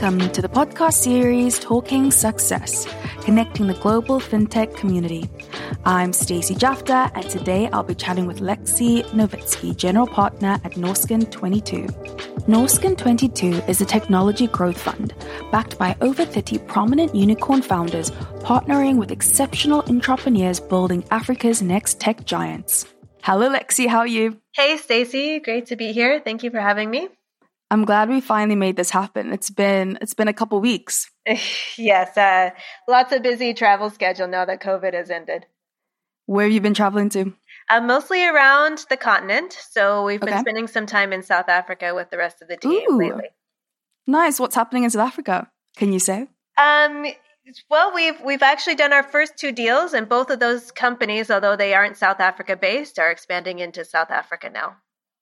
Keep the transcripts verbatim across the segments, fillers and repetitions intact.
welcome to the podcast series Talking Success, connecting the global fintech community. I'm Stacey Jafta, and today I'll be chatting with Lexi Novitsky, General Partner at Norskin twenty-two. Norskin twenty-two is a technology growth fund backed by over thirty prominent unicorn founders partnering with exceptional entrepreneurs building Africa's next tech giants. Hello, Lexi. How are you? Hey, Stacey. Great to be here. Thank you for having me. I'm glad we finally made this happen. It's been it's been a couple weeks. Yes, uh, lots of busy travel schedule now that COVID has ended. Where have you been traveling to? Uh, mostly around the continent. So we've been Okay. spending some time in South Africa with the rest of the team Ooh. lately. Nice. What's happening in South Africa? Can you say? Um, well, we've we've actually done our first two deals, and both of those companies, although they aren't South Africa based, are expanding into South Africa now.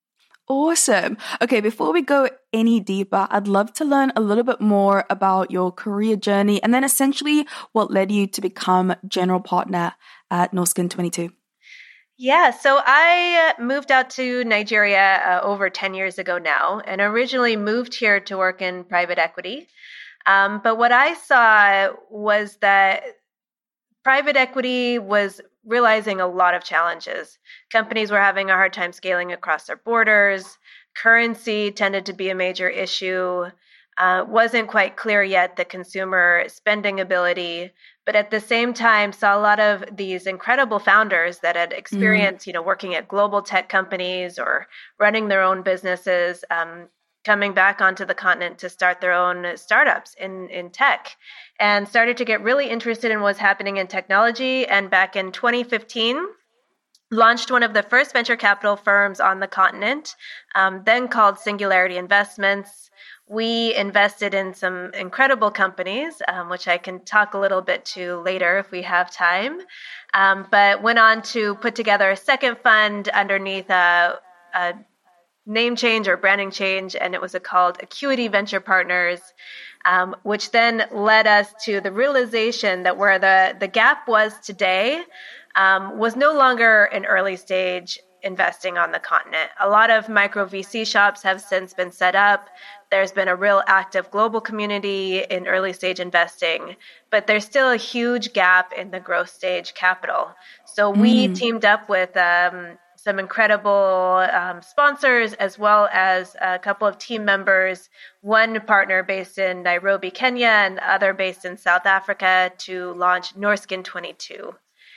Awesome. Okay, before we go any deeper, I'd love to learn a little bit more about your career journey and then essentially what led you to become general partner at Norskin twenty-two. Yeah, so I uh, moved out to Nigeria uh, over ten years ago now, and originally moved here to work in private equity. Um, but what I saw was that private equity was realizing a lot of challenges. Companies were having a hard time scaling across their borders. Currency tended to be a major issue. Uh, wasn't quite clear yet the consumer spending ability, but at the same time saw a lot of these incredible founders that had experience, mm. you know, working at global tech companies or running their own businesses, um, coming back onto the continent to start their own startups in, in tech, and started to get really interested in what's happening in technology. And back in twenty fifteen, launched one of the first venture capital firms on the continent, um, then called Singularity Investments. We invested in some incredible companies, um, which I can talk a little bit to later if we have time, um, but went on to put together a second fund underneath a, a name change or branding change, and it was called Acuity Venture Partners, um, which then led us to the realization that where the, the gap was today um, was no longer an early stage investing on the continent. A lot of micro V C shops have since been set up. There's been a real active global community in early stage investing, but there's still a huge gap in the growth stage capital. So we mm. teamed up with um, some incredible um, sponsors, as well as a couple of team members, one partner based in Nairobi, Kenya, and the other based in South Africa, to launch Norskin twenty-two.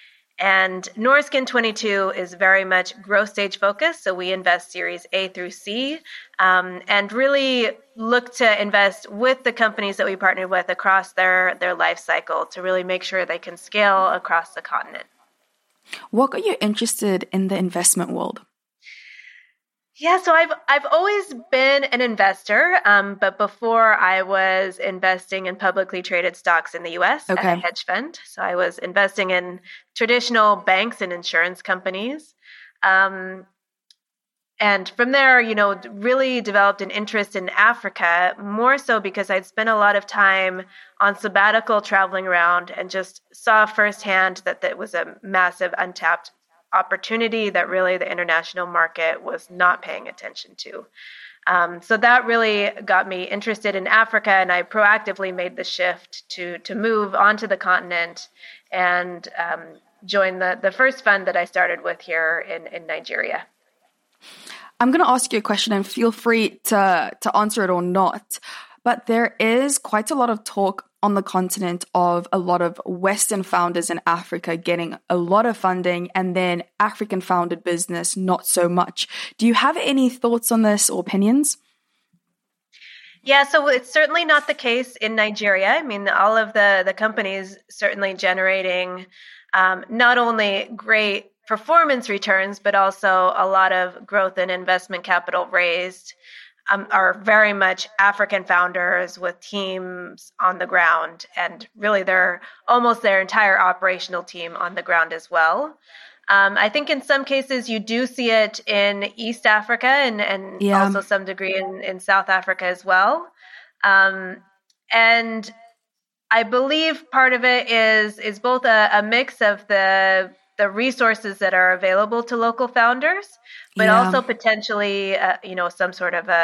And Norskin twenty-two is very much growth stage focused, so we invest Series A through C, um, and really look to invest with the companies that we partnered with across their, their life cycle to really make sure they can scale across the continent. What got you interested in the investment world? Yeah, so I've I've always been an investor, um, but before I was investing in publicly traded stocks in the U S Okay. at a hedge fund. So I was investing in traditional banks and insurance companies. Um, and from there, you know, really developed an interest in Africa, more so because I'd spent a lot of time on sabbatical traveling around and just saw firsthand that that was a massive untapped opportunity that really the international market was not paying attention to. Um, so that really got me interested in Africa, and I proactively made the shift to to move onto the continent and um, join the, the first fund that I started with here in, in Nigeria. I'm going to ask you a question, and feel free to, to answer it or not. But there is quite a lot of talk on the continent of a lot of Western founders in Africa getting a lot of funding, and then African founded business not so much. Do you have any thoughts on this or opinions? Yeah, so it's certainly not the case in Nigeria. I mean, all of the, the companies certainly generating um, not only great performance returns, but also a lot of growth and investment capital raised. Um, are very much African founders with teams on the ground, and really they're almost their entire operational team on the ground as well. Um, I think in some cases you do see it in East Africa and, and Yeah. also some degree in, in South Africa as well. Um, and I believe part of it is is both a, a mix of the the resources that are available to local founders, but Yeah. also potentially, uh, you know, some sort of a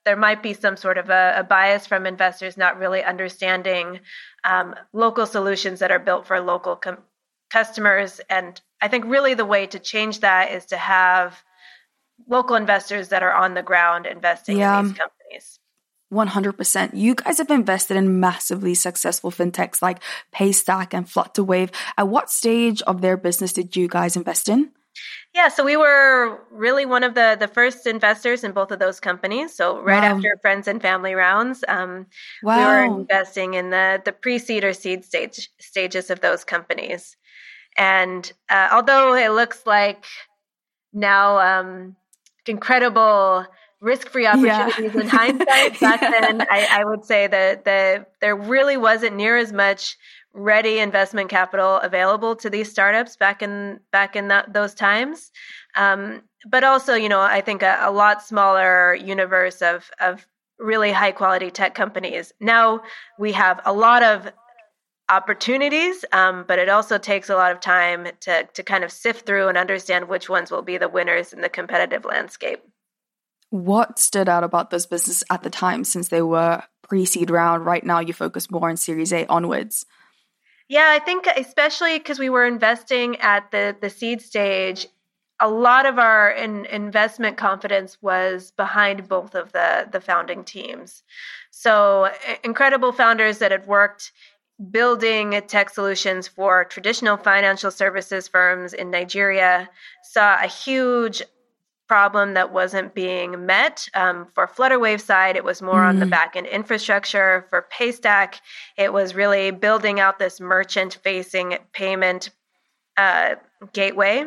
there might be some sort of a, a bias from investors not really understanding um, local solutions that are built for local com- customers. And I think really the way to change that is to have local investors that are on the ground investing yeah. in these companies. one hundred percent. You guys have invested in massively successful fintechs like Paystack and Flutterwave. At what stage of their business did you guys invest in? Yeah, so we were really one of the, the first investors in both of those companies. So right wow. after friends and family rounds, um, wow. we were investing in the, the pre-seed or seed stage stages of those companies. And uh, although it looks like now um, incredible risk-free opportunities yeah. in hindsight, back yeah. then I, I would say that the, there really wasn't near as much ready investment capital available to these startups back in back in that, those times. Um, but also, you know, I think a, a lot smaller universe of of really high quality tech companies. Now we have a lot of opportunities, um, but it also takes a lot of time to to kind of sift through and understand which ones will be the winners in the competitive landscape. What stood out about those businesses at the time, since they were pre-seed round? Right now you focus more on Series A onwards. Yeah, I think especially because we were investing at the, the seed stage, a lot of our in, investment confidence was behind both of the, the founding teams. So incredible founders that had worked building tech solutions for traditional financial services firms in Nigeria saw a huge problem that wasn't being met. Um, for Flutterwave side, it was more mm. on the back-end infrastructure. For Paystack, it was really building out this merchant-facing payment uh, gateway.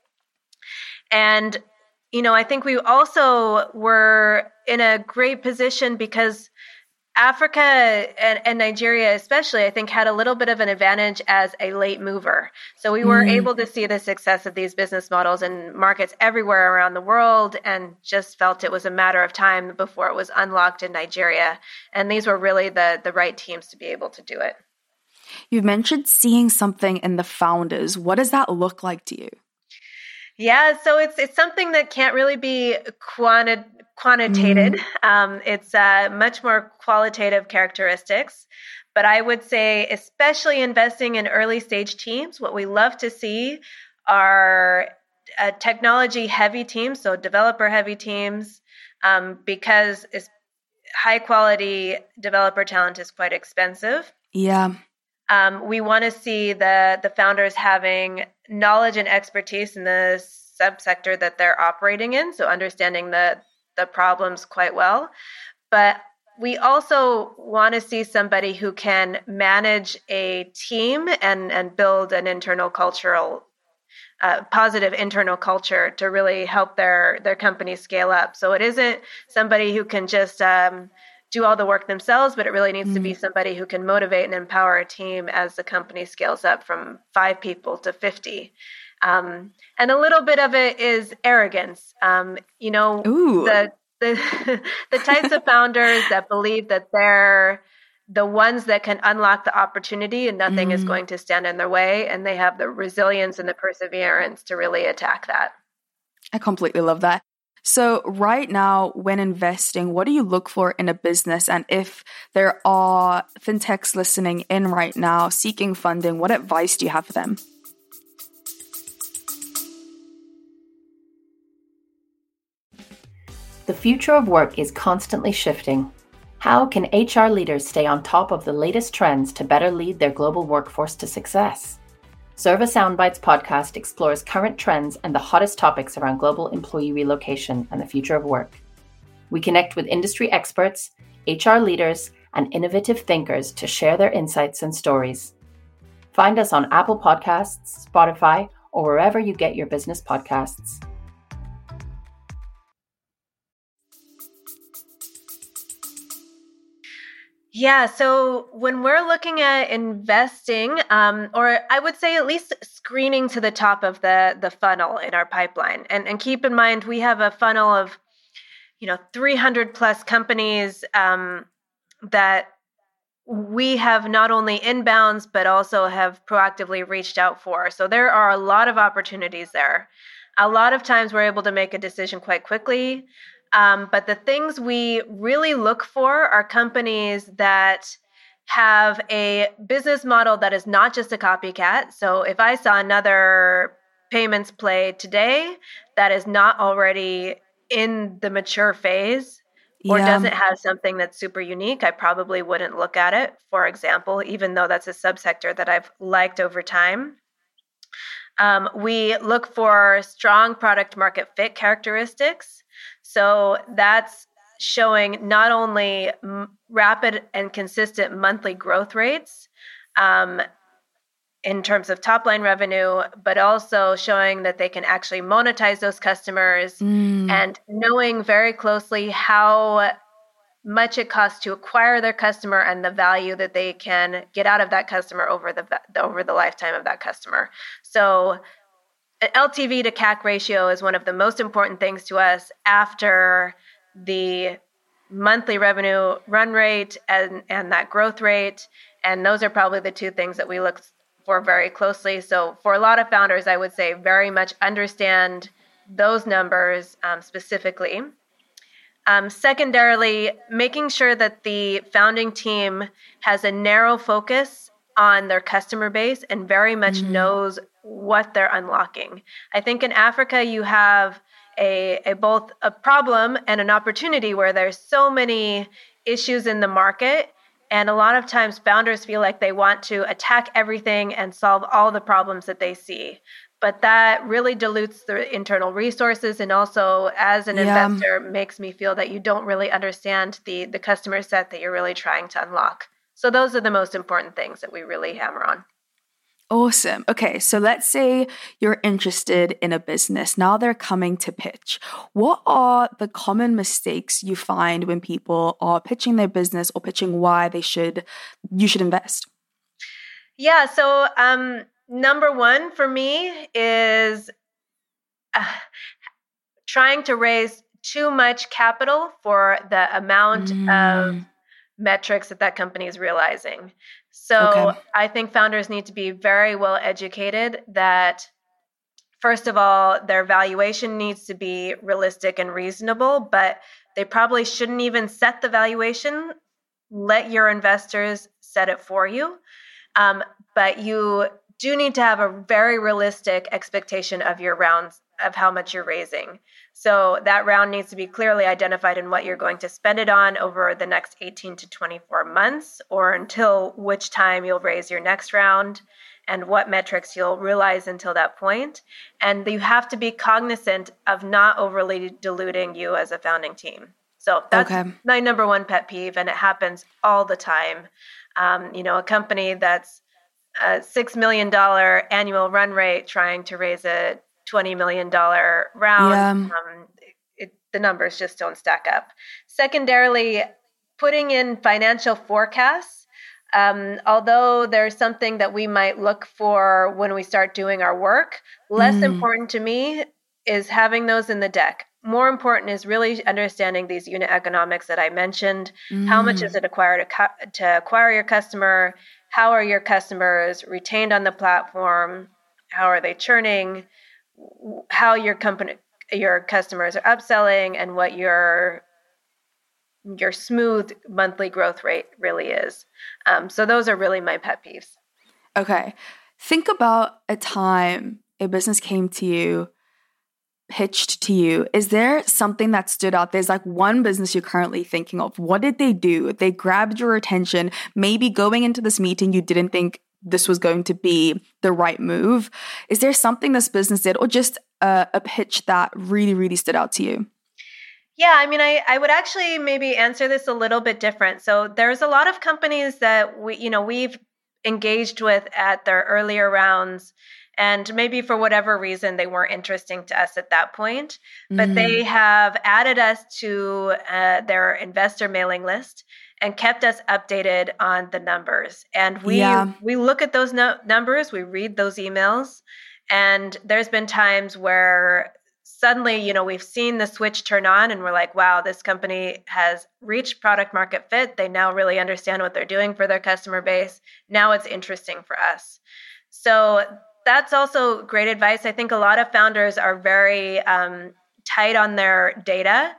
And, you know, I think we also were in a great position because Africa and, and Nigeria especially, I think, had a little bit of an advantage as a late mover. So we were mm. able to see the success of these business models in markets everywhere around the world and just felt it was a matter of time before it was unlocked in Nigeria. And these were really the, the right teams to be able to do it. You've mentioned seeing something in the founders. What does that look like to you? Yeah, so it's it's something that can't really be quanti- quantitated. Mm. Um, it's uh, much more qualitative characteristics. But I would say, especially investing in early stage teams, what we love to see are uh, technology heavy teams, so developer heavy teams, um, because it's high quality developer talent is quite expensive. Yeah. Um, we want to see the the founders having knowledge and expertise in the subsector that they're operating in, so understanding the the problems quite well. But we also want to see somebody who can manage a team and and build an internal cultural uh, positive internal culture to really help their their company scale up. So it isn't somebody who can just um, do all the work themselves, but it really needs mm. to be somebody who can motivate and empower a team as the company scales up from five people to fifty. Um, and a little bit of it is arrogance. Um, you know, Ooh. the the the types of founders that believe that they're the ones that can unlock the opportunity and nothing mm. is going to stand in their way, and they have the resilience and the perseverance to really attack that. I completely love that. So right now, when investing, what do you look for in a business? And if there are fintechs listening in right now seeking funding, what advice do you have for them? The future of work is constantly shifting. How can H R leaders stay on top of the latest trends to better lead their global workforce to success? Serva Soundbites podcast explores current trends and the hottest topics around global employee relocation and the future of work. We connect with industry experts, H R leaders, and innovative thinkers to share their insights and stories. Find us on Apple Podcasts, Spotify, or wherever you get your business podcasts. Yeah, so when we're looking at investing, um, or I would say at least screening to the top of the the funnel in our pipeline, and and keep in mind we have a funnel of, you know, three hundred plus companies um, that we have not only inbounds but also have proactively reached out for. So there are a lot of opportunities there. A lot of times we're able to make a decision quite quickly. Um, but the things we really look for are companies that have a business model that is not just a copycat. So if I saw another payments play today that is not already in the mature phase or Yeah. doesn't have something that's super unique, I probably wouldn't look at it, for example, even though that's a subsector that I've liked over time. Um, we look for strong product market fit characteristics. So that's showing not only m- rapid and consistent monthly growth rates um, in terms of top line revenue, but also showing that they can actually monetize those customers Mm. and knowing very closely how much it costs to acquire their customer and the value that they can get out of that customer over the over the lifetime of that customer. So an L T V to C A C ratio is one of the most important things to us after the monthly revenue run rate and, and that growth rate. And those are probably the two things that we look for very closely. So for a lot of founders, I would say very much understand those numbers um, specifically. Um, secondarily, making sure that the founding team has a narrow focus on their customer base and very much Mm. knows what they're unlocking. I think in Africa, you have a, a both a problem and an opportunity where there's so many issues in the market. And a lot of times founders feel like they want to attack everything and solve all the problems that they see. But that really dilutes the internal resources, and also as an Yeah. investor makes me feel that you don't really understand the the customer set that you're really trying to unlock. So those are the most important things that we really hammer on. Awesome. Okay, so let's say you're interested in a business. Now they're coming to pitch. What are the common mistakes you find when people are pitching their business or pitching why they should you should invest? Yeah, so um, number one for me is uh, trying to raise too much capital for the amount of Mm. metrics that that company is realizing. So Okay. I think founders need to be very well educated that, first of all, their valuation needs to be realistic and reasonable, but they probably shouldn't even set the valuation. Let your investors set it for you. Um, but you do need to have a very realistic expectation of your rounds, of how much you're raising. So that round needs to be clearly identified in what you're going to spend it on over the next eighteen to twenty-four months, or until which time you'll raise your next round, and what metrics you'll realize until that point. And you have to be cognizant of not overly diluting you as a founding team. So that's Okay. my number one pet peeve, and it happens all the time. Um, you know, a company that's a six million dollars annual run rate trying to raise a twenty million dollars round, Yeah. um, it, the numbers just don't stack up. Secondarily, putting in financial forecasts. Um, although there's something that we might look for when we start doing our work, less Mm. important to me is having those in the deck. More important is really understanding these unit economics that I mentioned. How much Mm. is it acquired to, cu- to acquire your customer? How are your customers retained on the platform? How are they churning? How your company, your customers are upselling, and what your your smooth monthly growth rate really is. Um, so those are really my pet peeves. Okay. Think about a time a business came to you, pitched to you. Is there something that stood out? There's like one business you're currently thinking of. What did they do? They grabbed your attention. Maybe going into this meeting, you didn't think this was going to be the right move. Is there something this business did, or just a, a pitch that really, really stood out to you? Yeah, I mean, I, I would actually maybe answer this a little bit different. So there's a lot of companies that we, you know, we've engaged with at their earlier rounds, and maybe for whatever reason they weren't interesting to us at that point, but Mm. they have added us to uh, their investor mailing list and kept us updated on the numbers. And we Yeah. we look at those no- numbers, we read those emails, and there's been times where suddenly, you know, we've seen the switch turn on and we're like, wow, this company has reached product market fit. They now really understand what they're doing for their customer base. Now it's interesting for us. So that's also great advice. I think a lot of founders are very um, tight on their data.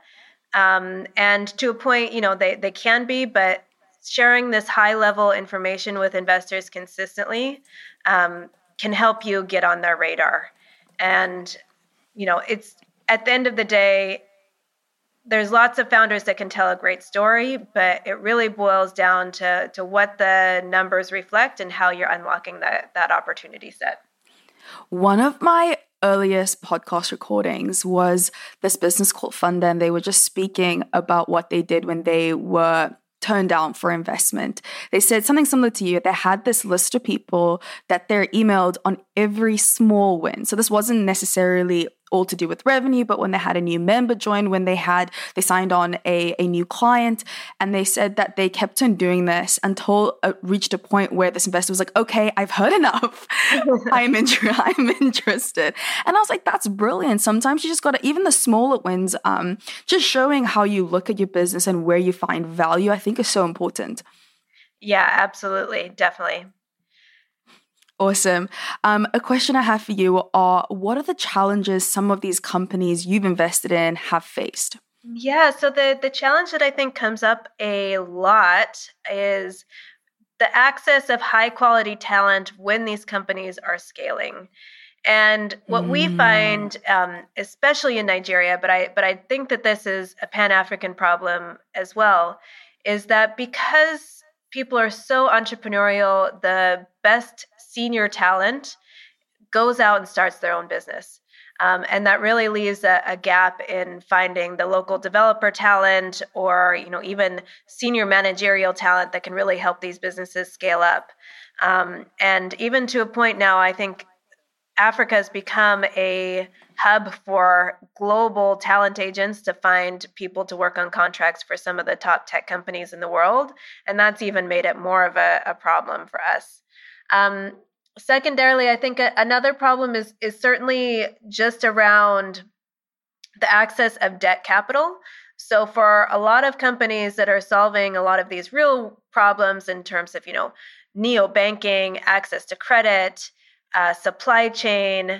Um, and to a point, you know, they, they can be, but sharing this high level information with investors consistently um, can help you get on their radar. And, you know, it's at the end of the day, there's lots of founders that can tell a great story, but it really boils down to, to what the numbers reflect and how you're unlocking that, that opportunity set. One of my earliest podcast recordings was this business called Funda, and they were just speaking about what they did when they were turned down for investment. They said something similar to you. They had this list of people that they're emailed on every small win. So this wasn't necessarily all to do with revenue, but when they had a new member join, when they had, they signed on a, a new client, and they said that they kept on doing this until it reached a point where this investor was like, okay, I've heard enough. I'm, inter- I'm interested. And I was like, that's brilliant. Sometimes you just got to, even the smaller wins, um, just showing how you look at your business and where you find value, I think is so important. Yeah, absolutely. Definitely. Awesome. Um, a question I have for you are, what are the challenges some of these companies you've invested in have faced? Yeah, so the, the challenge that I think comes up a lot is the access of high quality talent when these companies are scaling. And what mm. we find, um, especially in Nigeria, but I but I think that this is a Pan-African problem as well, is that because people are so entrepreneurial, the best senior talent goes out and starts their own business. Um, and that really leaves a, a gap in finding the local developer talent or, you know, even senior managerial talent that can really help these businesses scale up. Um, and even to a point now, I think Africa has become a hub for global talent agents to find people to work on contracts for some of the top tech companies in the world. And that's even made it more of a, a problem for us. Um, Secondarily, I think another problem is is certainly just around the access of debt capital. So for a lot of companies that are solving a lot of these real problems in terms of, you know, neo-banking, access to credit, uh, supply chain,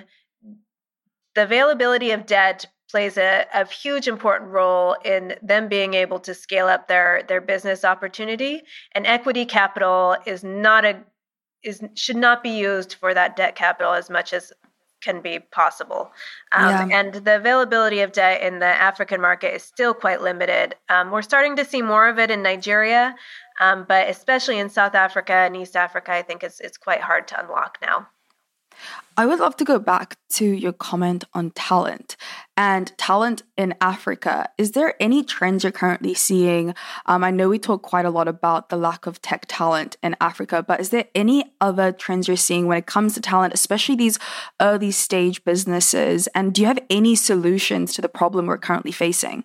the availability of debt plays a, a huge important role in them being able to scale up their, their business opportunity. And equity capital is not a is should not be used for that debt capital as much as can be possible. Um, yeah. And the availability of debt in the African market is still quite limited. Um, we're starting to see more of it in Nigeria, um, but especially in South Africa and East Africa, I think it's, it's quite hard to unlock now. I would love to go back to your comment on talent and talent in Africa. Is there any trends you're currently seeing? Um, I know we talk quite a lot about the lack of tech talent in Africa, but is there any other trends you're seeing when it comes to talent, especially these early stage businesses? And do you have any solutions to the problem we're currently facing?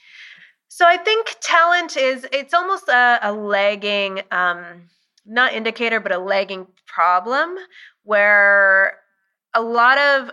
So I think talent is, it's almost a, a lagging, um, not indicator, but a lagging problem where a lot of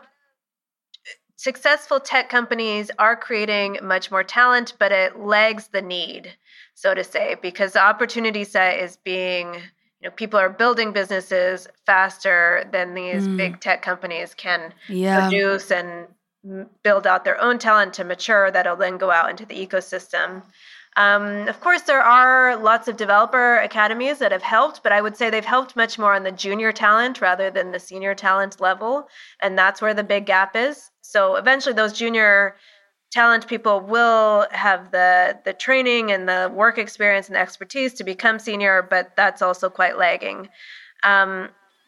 successful tech companies are creating much more talent, but it lags the need, so to say, because the opportunity set is being, you know, people are building businesses faster than these mm. big tech companies can yeah. produce and build out their own talent to mature that'll then go out into the ecosystem. Um, of course, there are lots of developer academies that have helped, but I would say they've helped much more on the junior talent rather than the senior talent level. And that's where the big gap is. So eventually those junior talent people will have the, the training and the work experience and the expertise to become senior, but that's also quite lagging. Um,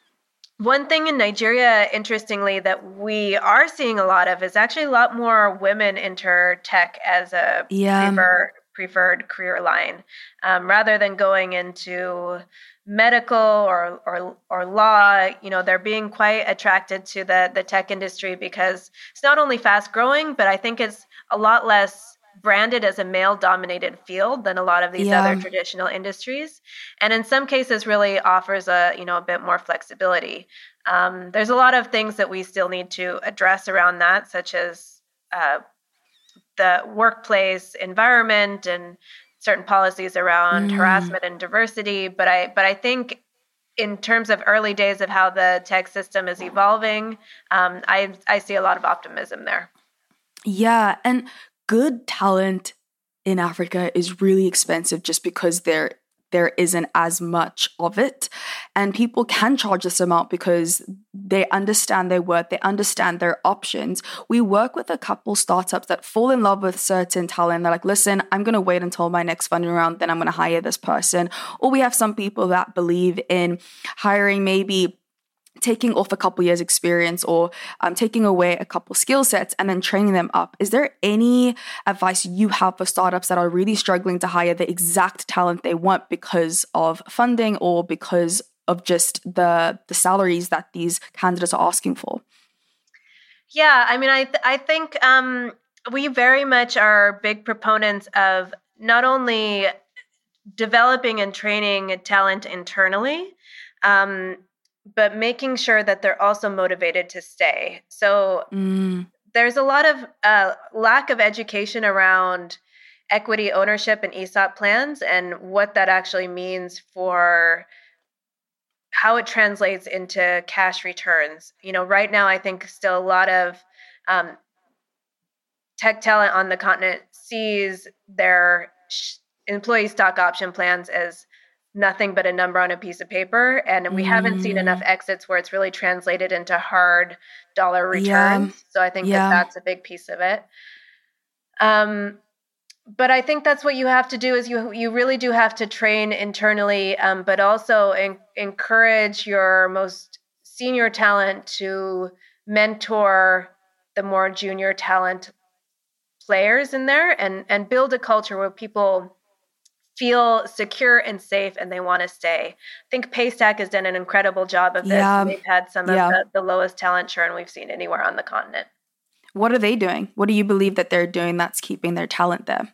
One thing in Nigeria, interestingly, that we are seeing a lot of is actually a lot more women enter tech as a yeah. prefer, preferred career line, um, rather than going into medical or, or or law. You know, they're being quite attracted to the the tech industry because it's not only fast growing, but I think it's a lot less branded as a male-dominated field than a lot of these yeah. other traditional industries, and in some cases really offers a you know a bit more flexibility. Um, there's a lot of things that we still need to address around that, such as uh, the workplace environment and certain policies around mm. harassment and diversity. But I but I think in terms of early days of how the tech system is evolving, um, I I see a lot of optimism there. Yeah, and good talent in Africa is really expensive just because there there isn't as much of it. And people can charge this amount because they understand their worth, they understand their options. We work with a couple startups that fall in love with certain talent. They're like, listen, I'm going to wait until my next funding round, then I'm going to hire this person. Or we have some people that believe in hiring maybe taking off a couple years experience or um, taking away a couple skill sets and then training them up. Is there any advice you have for startups that are really struggling to hire the exact talent they want because of funding or because of just the the salaries that these candidates are asking for? Yeah, I mean, I th- I think um, we very much are big proponents of not only developing and training talent internally, um, but making sure that they're also motivated to stay. So mm. there's a lot of uh, lack of education around equity ownership and E S O P plans and what that actually means for how it translates into cash returns. You know, right now, I think still a lot of um, tech talent on the continent sees their sh- employee stock option plans as nothing but a number on a piece of paper. And we mm. haven't seen enough exits where it's really translated into hard dollar returns. Yeah. So I think yeah. that that's a big piece of it. Um, but I think that's what you have to do is you you really do have to train internally, um, but also in, encourage your most senior talent to mentor the more junior talent players in there and, and build a culture where people feel secure and safe and they want to stay. I think Paystack has done an incredible job of this. Yeah. They've had some yeah. of the, the lowest talent churn we've seen anywhere on the continent. What are they doing? What do you believe that they're doing that's keeping their talent there?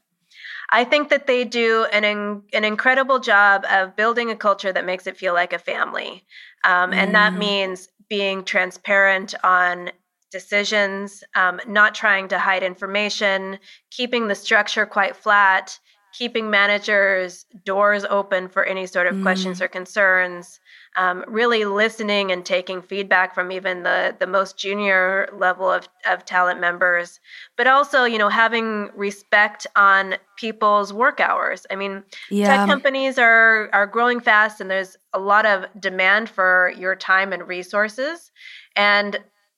I think that they do an in, an incredible job of building a culture that makes it feel like a family. Um, mm. And that means being transparent on decisions, um, not trying to hide information, keeping the structure quite flat, keeping managers' doors open for any sort of mm. questions or concerns, um, really listening and taking feedback from even the, the most junior level of, of talent members, but also, you know, having respect on people's work hours. I mean, yeah. tech companies are, are growing fast and there's a lot of demand for your time and resources. And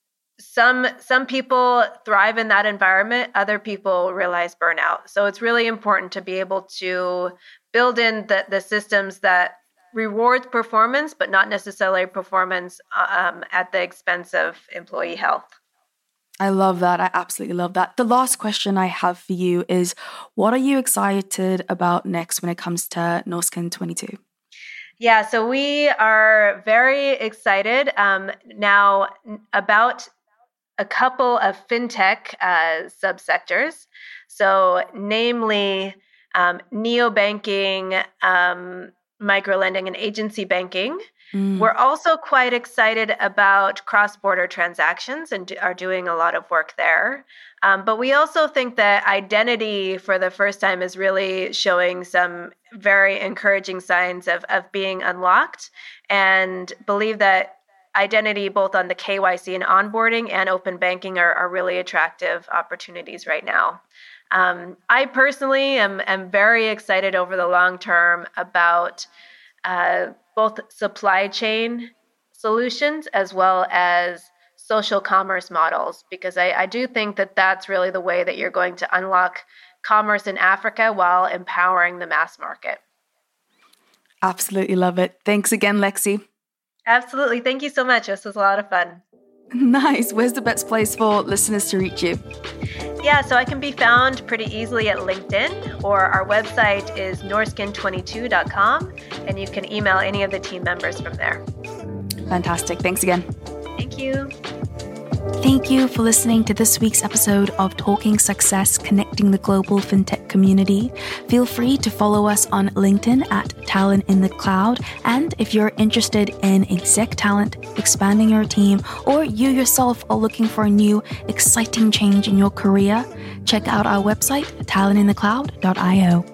Some some people thrive in that environment. Other people realize burnout. So it's really important to be able to build in the, the systems that reward performance, but not necessarily performance um, at the expense of employee health. I love that. I absolutely love that. The last question I have for you is, what are you excited about next when it comes to Norskin twenty-two? Yeah, so we are very excited um, now about a couple of fintech uh, subsectors. So namely um, neobanking, um, microlending, and agency banking. Mm. We're also quite excited about cross-border transactions and do, are doing a lot of work there. Um, but we also think that identity for the first time is really showing some very encouraging signs of, of being unlocked, and believe that identity both on the K Y C and onboarding and open banking are, are really attractive opportunities right now. Um, I personally am, am very excited over the long term about uh, both supply chain solutions as well as social commerce models, because I, I do think that that's really the way that you're going to unlock commerce in Africa while empowering the mass market. Absolutely love it. Thanks again, Lexi. Absolutely. Thank you so much. This was a lot of fun. Nice. Where's the best place for listeners to reach you? Yeah, so I can be found pretty easily at LinkedIn, or our website is norskin twenty-two dot com, and you can email any of the team members from there. Fantastic. Thanks again. Thank you. Thank you for listening to this week's episode of Talking Success, Connecting the Global FinTech Community. Feel free to follow us on LinkedIn at Talent in the Cloud. And if you're interested in exec talent, expanding your team, or you yourself are looking for a new, exciting change in your career, check out our website, talent in the cloud dot io.